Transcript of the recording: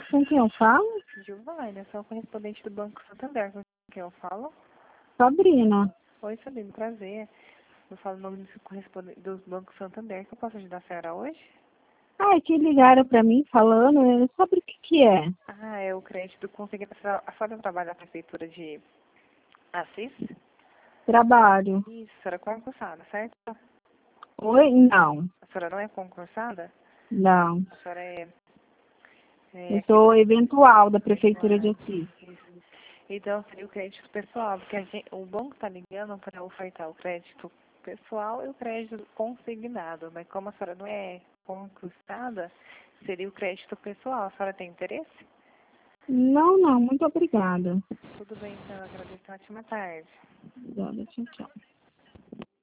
Com quem eu falo? Giovana, sou a correspondente do Banco Santander. Com quem eu falo? Sabrina. Oi, Sabrina, prazer. Eu falo o nome do correspondente do Banco Santander. Que eu posso ajudar a senhora hoje? Ah, que ligaram pra mim falando sobre o que que é. Ah, é o crédito consignado. A senhora trabalha na prefeitura de Assis? Trabalho. Isso, a senhora é concursada, certo? Oi? Não. A senhora não é concursada? Não. A senhora é Eu aqui sou eventual da Prefeitura de Assis. Isso. Então, seria o crédito pessoal, porque o banco está ligando para ofertar o crédito pessoal e o crédito consignado, mas como a senhora não é concursada, seria o crédito pessoal. A senhora tem interesse? Não, não. Muito obrigada. Tudo bem, então, eu agradeço. Ótima tarde. Obrigada. Tchau, tchau.